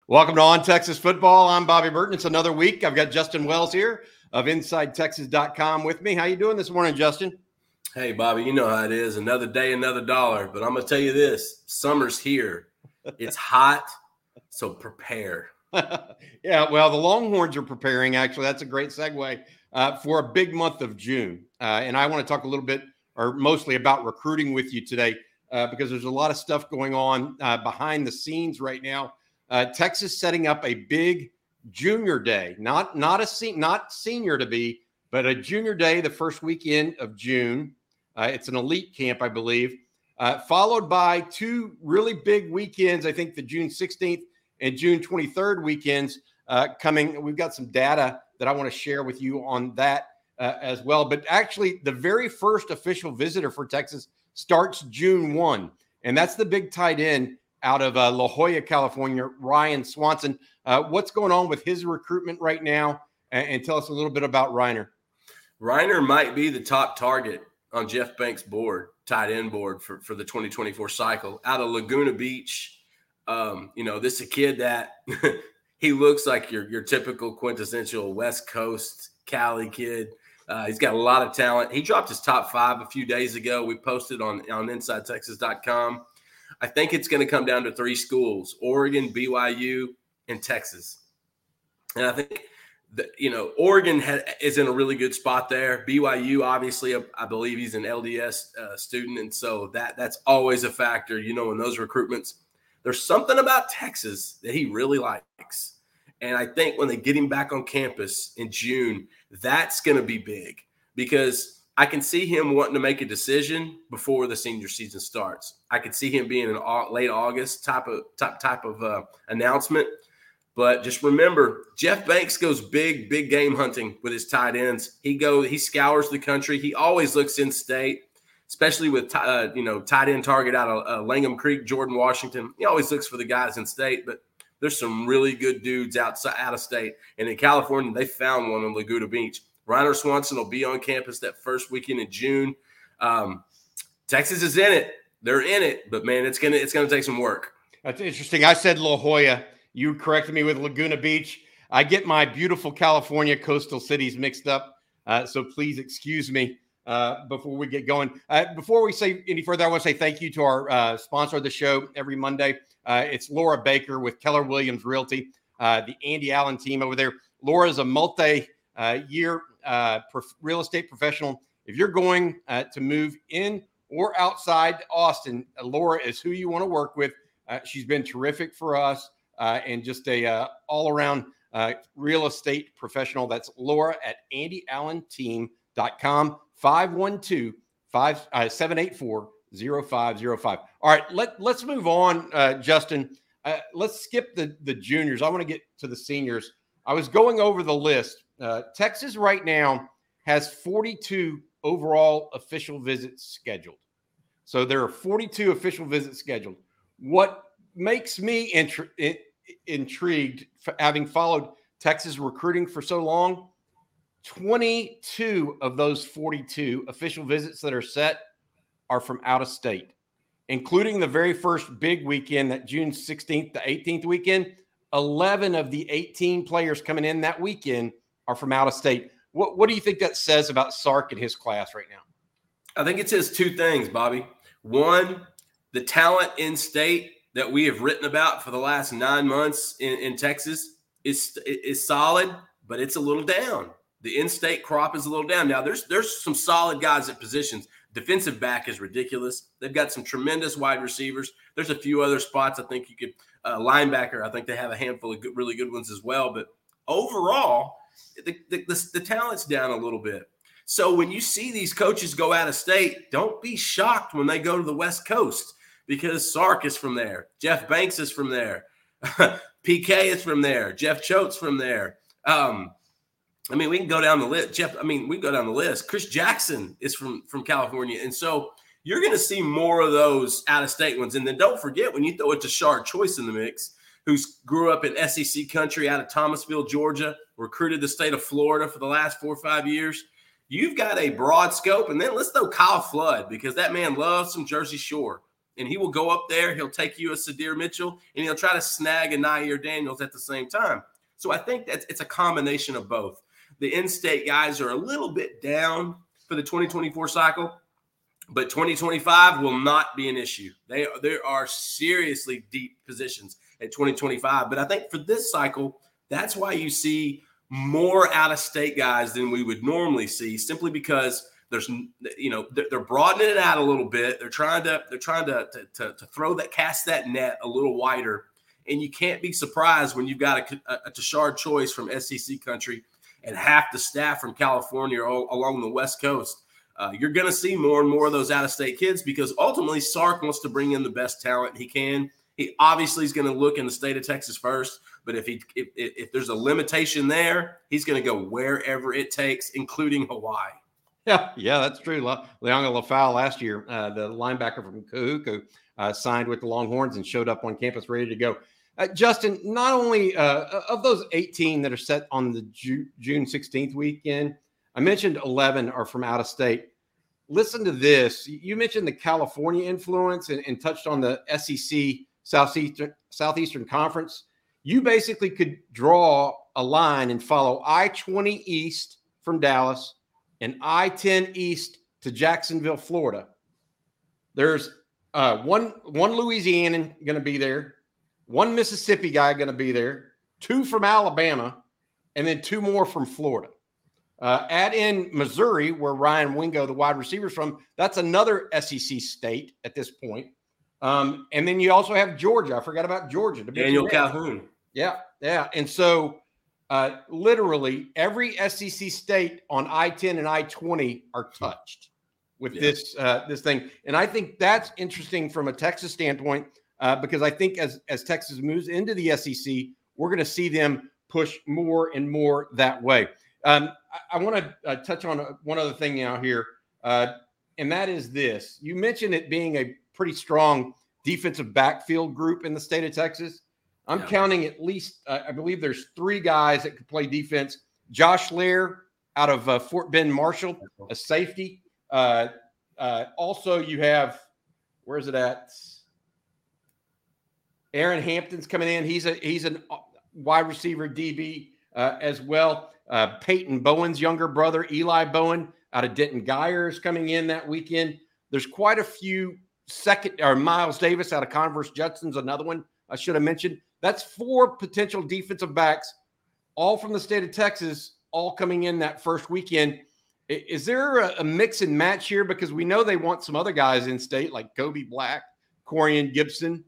Welcome to On Texas Football. I'm Bobby Burton. It's another week. I've got Justin Wells here of InsideTexas.com with me. How you doing this morning, Justin? Hey, Bobby, you know how it is. Another day, another dollar. But I'm going to tell you this. Summer's here. It's hot, so prepare. Yeah, well, the Longhorns are preparing, actually. That's a great segue for a big month of June. And I want to talk a little bit or mostly about recruiting with you today because there's a lot of stuff going on behind the scenes right now. Texas setting up a big junior day, not senior to be, but a junior day the first weekend of June. It's an elite camp, I believe, followed by two really big weekends. I think the June 16th and June 23rd weekends coming. We've got some data that I want to share with you on that as well. But actually, the very first official visitor for Texas starts June 1, and that's the big tight end out of La Jolla, California, Ryan Swanson. What's going on with his recruitment right now? And tell us a little bit about Reiner. Reiner might be the top target on Jeff Banks' board, tight end board for the 2024 cycle out of Laguna Beach. This is a kid that he looks like your typical quintessential West Coast Cali kid. He's got a lot of talent. He dropped his top 5 a few days ago. We posted on InsideTexas.com. I think it's going to come down to 3 schools: Oregon, BYU, and Texas. And I think Oregon is in a really good spot there. BYU, obviously, I believe he's an LDS student, and so that's always a factor. In those recruitments, there's something about Texas that he really likes. And I think when they get him back on campus in June, that's going to be big because I can see him wanting to make a decision before the senior season starts. I could see him being an late August type of announcement. But just remember, Jeff Banks goes big game hunting with his tight ends. He scours the country. He always looks in state, especially with tight end target out of Langham Creek, Jordan Washington. He always looks for the guys in state, but there's some really good dudes out of state. And in California, they found one in Laguna Beach. Reiner Swanson will be on campus that first weekend in June. Texas is in it. They're in it, but man, it's gonna take some work. That's interesting. I said La Jolla. You corrected me with Laguna Beach. I get my beautiful California coastal cities mixed up, so please excuse me before we get going. Before we say any further, I want to say thank you to our sponsor of the show every Monday. It's Laura Baker with Keller Williams Realty, the Andy Allen team over there. Laura is a multi-year real estate professional. If you're going to move in or outside Austin, Laura is who you want to work with. She's been terrific for us and just a all-around real estate professional. That's Laura at AndyAllenTeam.com, 512-784-0505. All right, let's move on, Justin. Let's skip the juniors. I want to get to the seniors. I was going over the list. Texas right now has 42 overall official visits scheduled. So there are 42 official visits scheduled. What makes me intrigued, having followed Texas recruiting for so long, 22 of those 42 official visits that are set are from out of state, including the very first big weekend, that June 16th to 18th weekend. 11 of the 18 players coming in that weekend are from out of state. What do you think that says about Sark and his class right now? I think it says 2 things, Bobby. One, the talent in state that we have written about for the last 9 months in Texas is solid, but it's a little down. The in-state crop is a little down. Now, there's some solid guys at positions. Defensive back is ridiculous. They've got some tremendous wide receivers. There's a few other spots I think you could linebacker. I think they have a handful of really good ones as well. But overall, the talent's down a little bit. So when you see these coaches go out of state, don't be shocked when they go to the West Coast because Sark is from there. Jeff Banks is from there. PK is from there. Jeff Choate's from there. We can go down the list. We can go down the list. Chris Jackson is from California. And so you're going to see more of those out-of-state ones. And then don't forget, when you throw a Tashard Choice in the mix, who grew up in SEC country out of Thomasville, Georgia, recruited the state of Florida for the last 4 or 5 years, you've got a broad scope. And then let's throw Kyle Flood because that man loves some Jersey Shore. and he will go up there. He'll take you a Sadir Mitchell, and he'll try to snag a Nair Daniels at the same time. So I think that it's a combination of both. The in-state guys are a little bit down for the 2024 cycle, but 2025 will not be an issue. There are seriously deep positions at 2025. But I think for this cycle, that's why you see more out-of-state guys than we would normally see, simply because they're broadening it out a little bit. They're trying to cast that net a little wider. And you can't be surprised when you've got a Tashard Choice from SEC country and half the staff from California along the West Coast. You're going to see more and more of those out-of-state kids because ultimately Sark wants to bring in the best talent he can. He obviously is going to look in the state of Texas first, but if there's a limitation there, he's going to go wherever it takes, including Hawaii. Yeah, that's true. Leonga Lafau last year, the linebacker from Kahuku, signed with the Longhorns and showed up on campus ready to go. Justin, not only of those 18 that are set on the June 16th weekend, I mentioned 11 are from out of state. Listen to this. You mentioned the California influence and touched on the SEC Southeastern Conference. You basically could draw a line and follow I-20 east from Dallas and I-10 east to Jacksonville, Florida. There's one Louisianan going to be there, one Mississippi guy going to be there, 2 from Alabama, and then 2 more from Florida. Add in Missouri, where Ryan Wingo, the wide receiver, is from. That's another SEC state at this point. And then you also have Georgia. I forgot about Georgia. Daniel Calhoun. Yeah. And so literally every SEC state on I-10 and I-20 are touched with this thing. And I think that's interesting from a Texas standpoint because I think as Texas moves into the SEC, we're going to see them push more and more that way. I want to touch on one other thing now here, and that is this. You mentioned it being a pretty strong defensive backfield group in the state of Texas. I'm counting at least, I believe there's 3 guys that could play defense. Josh Lair out of Fort Bend Marshall, a safety. Also, you have, where is it at? Aaron Hampton's coming in. He's a wide receiver DB as well. Peyton Bowen's younger brother, Eli Bowen, out of Denton Guyer, is coming in that weekend. There's quite a few Miles Davis out of Converse Judson's another one I should have mentioned. That's 4 potential defensive backs, all from the state of Texas, all coming in that first weekend. Is there a mix and match here? Because we know they want some other guys in state like Kobe Black, Corian Gibson,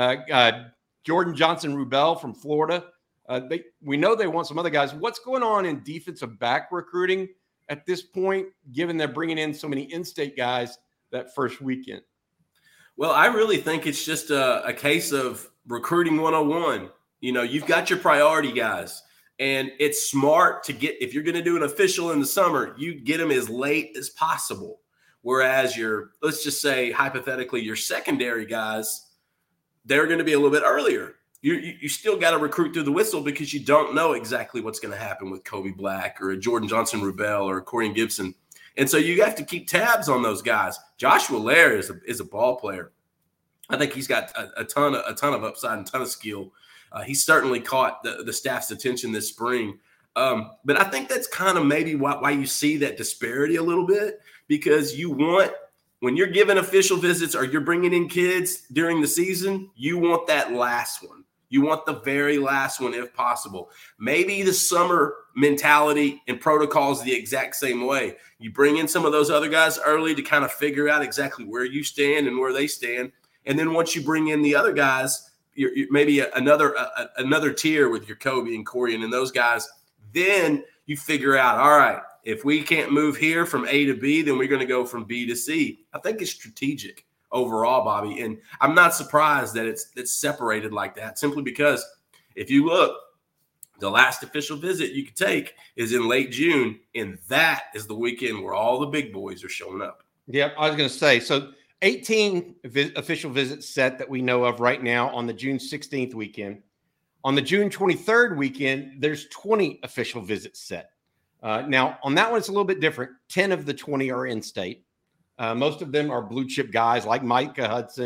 Jordan Johnson-Rubel from Florida. We know they want some other guys. What's going on in defensive back recruiting at this point, given they're bringing in so many in-state guys that first weekend? Well, I really think it's just a case of recruiting 101. You've got your priority guys, and it's smart to get, if you're going to do an official in the summer, you get them as late as possible. Whereas let's just say hypothetically, your secondary guys, they're going to be a little bit earlier. You still got to recruit through the whistle because you don't know exactly what's going to happen with Kobe Black or a Jordan Johnson-Rubel or a Corian Gibson. And so you have to keep tabs on those guys. Joshua Lair is a ball player. I think he's got a ton of upside and a ton of skill. He's certainly caught the staff's attention this spring. But I think that's kind of maybe why you see that disparity a little bit, because when you're giving official visits or you're bringing in kids during the season, you want that last one. You want the very last one if possible. Maybe the summer mentality and protocol is the exact same way. You bring in some of those other guys early to kind of figure out exactly where you stand and where they stand. And then once you bring in the other guys, you're maybe another tier with your Kobe and Corian and those guys, then you figure out, all right, if we can't move here from A to B, then we're going to go from B to C. I think it's strategic overall, Bobby. And I'm not surprised that it's separated like that, simply because if you look, the last official visit you could take is in late June, and that is the weekend where all the big boys are showing up. Yeah, I was going to say, so 18 official visits set that we know of right now on the June 16th weekend. On the June 23rd weekend, there's 20 official visits set. Now, on that one, it's a little bit different. 10 of the 20 are in-state. Most of them are blue-chip guys like Micah Hudson,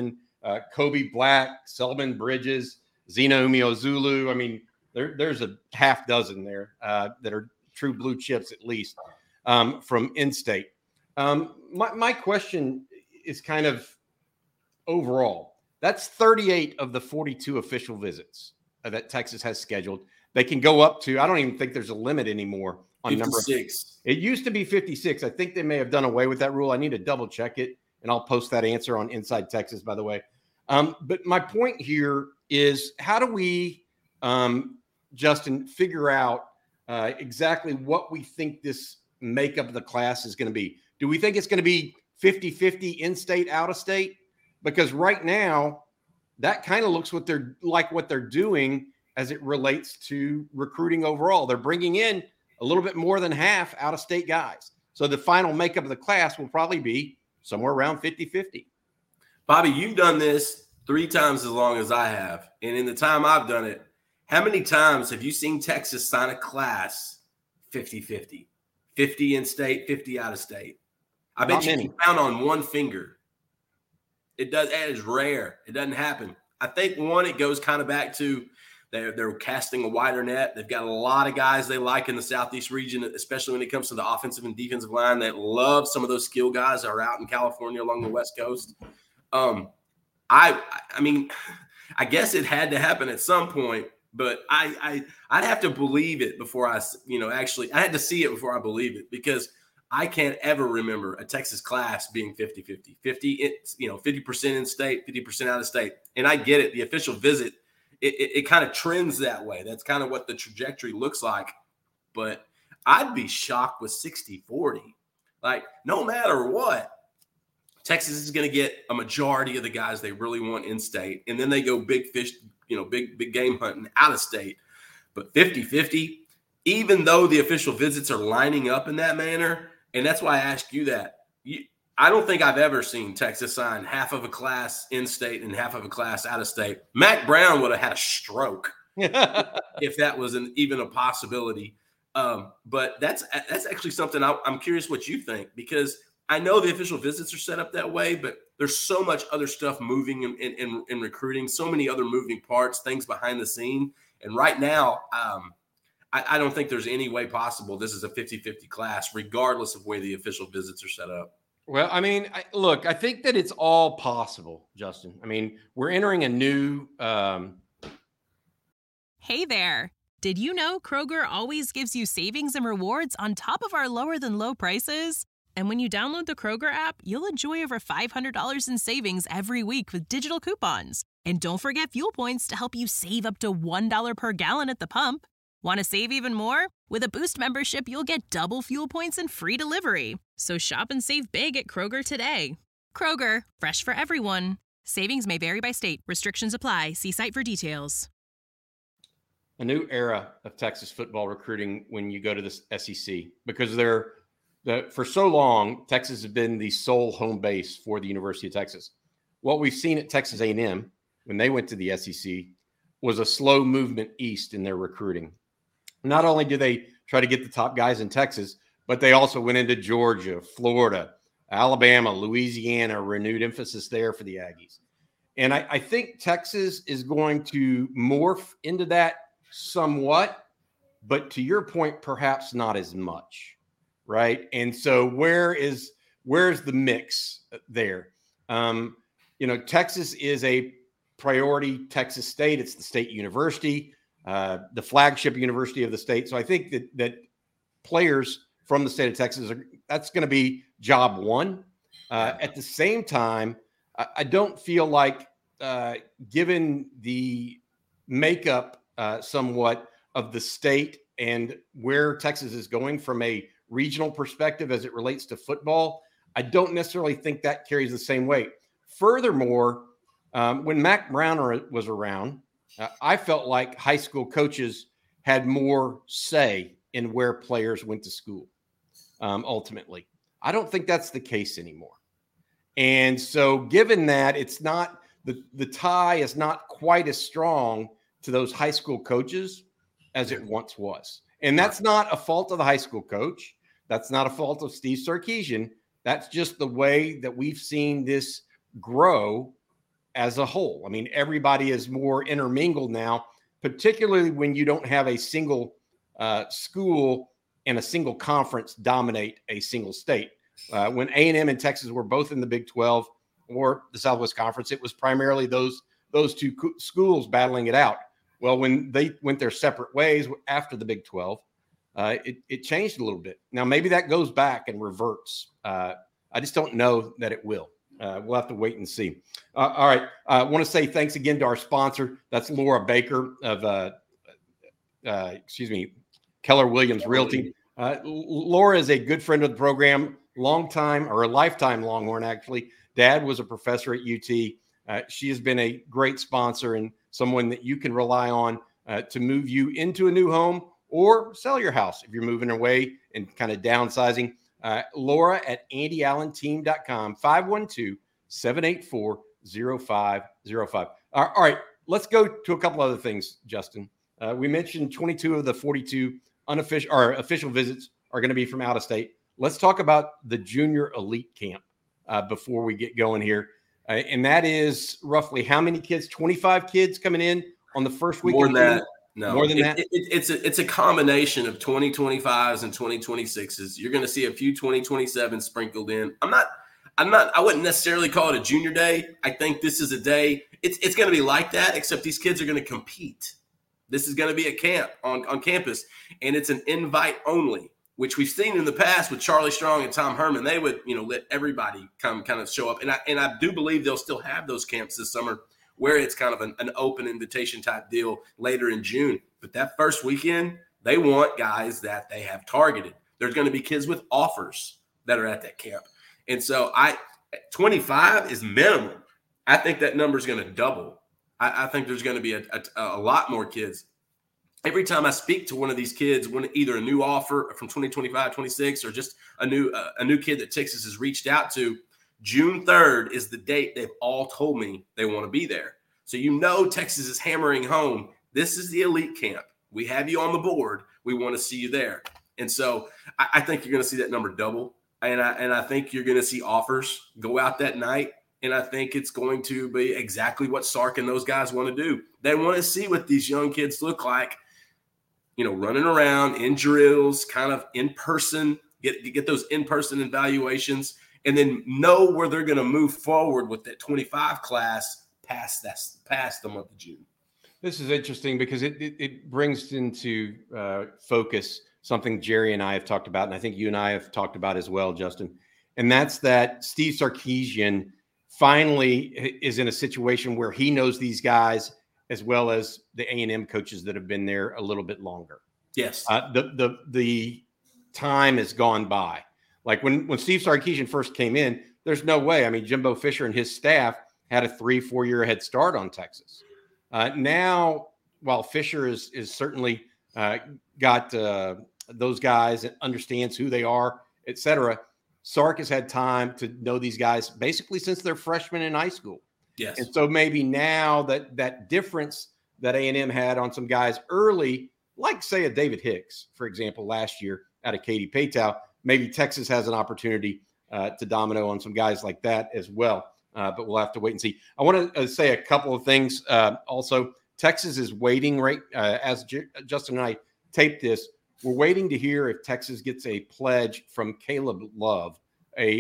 Kobe Black, Selman Bridges, Zeno Umeozulu. I mean, there's a half dozen there that are true blue chips at least from in-state. My question is kind of overall. That's 38 of the 42 official visits that Texas has scheduled. They can go up to, I don't even think there's a limit anymore on 56. number of. It used to be 56. I think they may have done away with that rule. I need to double check it, and I'll post that answer on Inside Texas, by the way. But my point here is, how do we, Justin, figure out exactly what we think this makeup of the class is going to be? Do we think it's going to be 50-50 in-state, out-of-state? Because right now, that kind of looks what they're doing as it relates to recruiting overall. They're bringing in a little bit more than half out-of-state guys. So the final makeup of the class will probably be somewhere around 50-50. Bobby, you've done this 3 times as long as I have. And in the time I've done it, how many times have you seen Texas sign a class 50-50? 50 in-state, 50 out-of-state? I bet you can count on one finger. That is rare. It doesn't happen. I think, one, it goes kind of back to they're casting a wider net. They've got a lot of guys they like in the Southeast region, especially when it comes to the offensive and defensive line, that love some of those skill guys that are out in California along the West Coast. I mean, I guess it had to happen at some point, but I'd have to believe it before I had to see it before I believe it, because I can't ever remember a Texas class being 50-50, 50% in state, 50% out of state. And I get it. The official visit, it kind of trends that way. That's kind of what the trajectory looks like. But I'd be shocked with 60-40. Like, no matter what, Texas is going to get a majority of the guys they really want in state. And then they go big fish, big game hunting out of state. But 50-50, even though the official visits are lining up in that manner, and that's why I asked you that. I don't think I've ever seen Texas sign half of a class in state and half of a class out of state. Mack Brown would have had a stroke if that was even a possibility. But that's actually something I'm curious what you think, because I know the official visits are set up that way, but there's so much other stuff moving in recruiting, so many other moving parts, things behind the scene. And right now, I don't think there's any way possible this is a 50-50 class, regardless of where the official visits are set up. Well, I mean, I think that it's all possible, Justin. I mean, we're entering a new Hey there. Did you know Kroger always gives you savings and rewards on top of our lower-than-low prices? And when you download the Kroger app, you'll enjoy over $500 in savings every week with digital coupons. And don't forget fuel points to help you save up to $1 per gallon at the pump. Want to save even more? With a Boost membership, you'll get double fuel points and free delivery. So shop and save big at Kroger today. Kroger, fresh for everyone. Savings may vary by state. Restrictions apply. See site for details. A new era of Texas football recruiting when you go to the SEC, because for so long, Texas has been the sole home base for the University of Texas. What we've seen at Texas A&M when they went to the SEC was a slow movement east in their recruiting. Not only did they try to get the top guys in Texas, but they also went into Georgia, Florida, Alabama, Louisiana, renewed emphasis there for the Aggies. And I think Texas is going to morph into that somewhat, but to your point, perhaps not as much, right? And so where's the mix there? Texas is a priority Texas state. It's the state university, the flagship university of the state. So I think that players from the state of Texas, that's going to be job one. At the same time, I don't feel like, given the makeup somewhat of the state and where Texas is going from a regional perspective as it relates to football, I don't necessarily think that carries the same weight. Furthermore, when Mack Brown was around, I felt like high school coaches had more say in where players went to school. Ultimately, I don't think that's the case anymore. And so given that it's not the tie is not quite as strong to those high school coaches as it once was. And that's not a fault of the high school coach. That's not a fault of Steve Sarkisian. That's just the way that we've seen this grow as a whole. I mean, everybody is more intermingled now, particularly when you don't have a single school and a single conference dominate a single state. When A&M and Texas were both in the Big 12 or the Southwest Conference, it was primarily those two schools battling it out. Well, when they went their separate ways after the Big 12, it changed a little bit. Now, maybe that goes back and reverts. I just don't know that it will. We'll have to wait and see. All right. I want to say thanks again to our sponsor. That's Laura Baker of, Keller Williams Realty. Laura is a good friend of the program, a lifetime Longhorn, actually. Dad was a professor at UT. She has been a great sponsor and someone that you can rely on to move you into a new home or sell your house if you're moving away and kind of downsizing. Laura at AndyAllenTeam.com, 512-784-0505. All right, let's go to a couple other things, Justin. We mentioned 22 of the 42 official visits are going to be from out of state. Let's talk about the Junior Elite Camp before we get going here. And that is roughly how many kids? 25 kids coming in on the first week? More than that. No, more than that. It's a combination of 2025s and 2026s. You're going to see a few 2027 sprinkled in. I wouldn't necessarily call it a junior day. I think this is a day. It's going to be like that, except these kids are going to compete. This is going to be a camp on campus, and it's an invite only, which we've seen in the past with Charlie Strong and Tom Herman. They would, let everybody come kind of show up. And I do believe they'll still have those camps this summer where it's kind of an open invitation type deal later in June. But that first weekend, they want guys that they have targeted. There's going to be kids with offers that are at that camp. And so 25 is minimum. I think that number is going to double. I think there's going to be a lot more kids. Every time I speak to one of these kids, either a new offer from 2025, 26, or just a new kid that Texas has reached out to, June 3rd is the date they've all told me they want to be there. So Texas is hammering home, this is the elite camp. We have you on the board. We want to see you there. And so I think you're going to see that number double. And I think you're going to see offers go out that night. And I think it's going to be exactly what Sark and those guys want to do. They want to see what these young kids look like, running around in drills, kind of in person, get those in-person evaluations, and then know where they're going to move forward with that 25 class past the month of June. This is interesting because it brings into focus something Jerry and I have talked about, and I think you and I have talked about as well, Justin, and that's that Steve Sarkisian finally is in a situation where he knows these guys as well as the A&M coaches that have been there a little bit longer. Yes. The time has gone by. Like when Steve Sarkisian first came in, there's no way. I mean, Jimbo Fisher and his staff had a 3-4 year head start on Texas. Now, while Fisher is certainly got those guys and understands who they are, et cetera, Sark has had time to know these guys basically since they're freshmen in high school. Yes. And so maybe now that difference that A&M had on some guys early, like say a David Hicks, for example, last year out of Katy Paytow, maybe Texas has an opportunity to domino on some guys like that as well. But we'll have to wait and see. I want to say a couple of things. Also, Texas is waiting as Justin and I taped this, we're waiting to hear if Texas gets a pledge from Caleb Love, a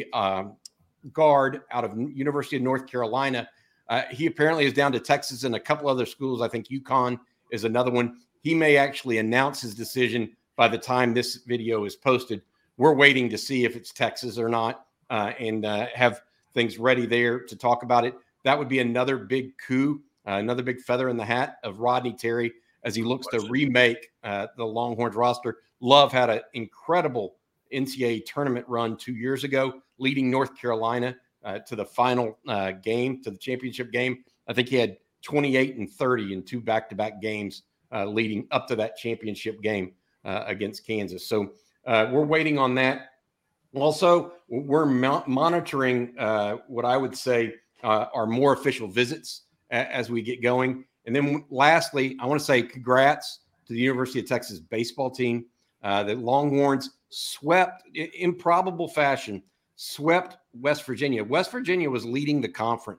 guard out of University of North Carolina. He apparently is down to Texas and a couple other schools. I think UConn is another one. He may actually announce his decision by the time this video is posted. We're waiting to see if it's Texas or not and have things ready there to talk about it. That would be another big coup, another big feather in the hat of Rodney Terry as he looks to remake the Longhorns roster. Love had an incredible NCAA tournament run 2 years ago, leading North Carolina to the final game, to the championship game. I think he had 28 and 30 in 2 back-to-back games leading up to that championship game against Kansas. So we're waiting on that. Also, we're monitoring what I would say are more official visits as we get going. And then lastly, I want to say congrats to the University of Texas baseball team. The Longhorns swept, in improbable fashion, swept West Virginia. West Virginia was leading the conference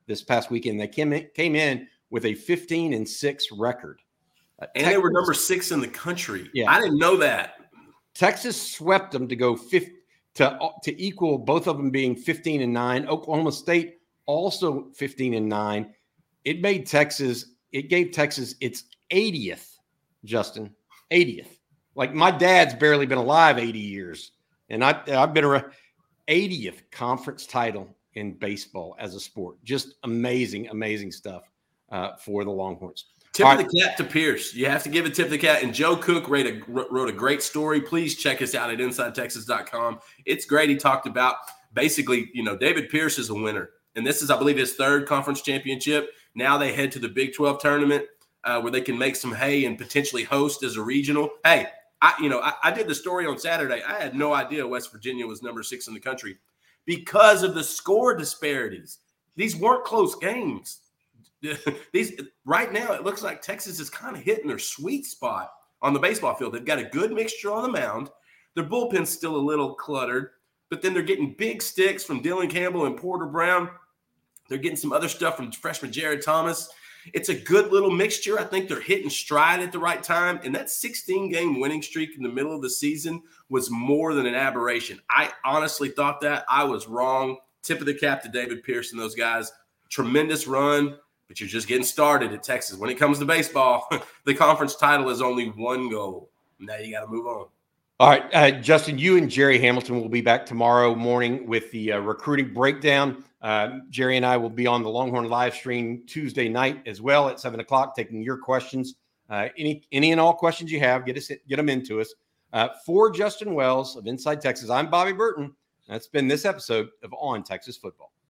this past weekend. They came in with a 15-6 record. And they were number 6 in the country. Yeah. I didn't know that. Texas swept them to go to equal both of them being 15-9. Oklahoma State also 15-9. It gave Texas its 80th, Justin, 80th. Like my dad's barely been alive 80 years, and I've been around 80th conference title in baseball as a sport. Just amazing, amazing stuff for the Longhorns. Tip of the cap to Pierce. You have to give a tip of the cap. And Joe Cook wrote a great story. Please check us out at InsideTexas.com. It's great. He talked about basically, David Pierce is a winner. And this is, I believe, his 3rd conference championship. Now they head to the Big 12 tournament where they can make some hay and potentially host as a regional. Hey, I did the story on Saturday. I had no idea West Virginia was number 6 in the country because of the score disparities. These weren't close games. Right now, it looks like Texas is kind of hitting their sweet spot on the baseball field. They've got a good mixture on the mound. Their bullpen's still a little cluttered, but then they're getting big sticks from Dylan Campbell and Porter Brown. They're getting some other stuff from freshman Jared Thomas. It's a good little mixture. I think they're hitting stride at the right time. And that 16-game winning streak in the middle of the season was more than an aberration. I honestly thought that. I was wrong. Tip of the cap to David Pierce and those guys. Tremendous run. But you're just getting started at Texas. When it comes to baseball, the conference title is only one goal. Now you got to move on. All right, Justin, you and Jerry Hamilton will be back tomorrow morning with the recruiting breakdown. Jerry and I will be on the Longhorn live stream Tuesday night as well at 7 o'clock, taking your questions. Any and all questions you have, get them into us. For Justin Wells of Inside Texas, I'm Bobby Burton. That's been this episode of On Texas Football.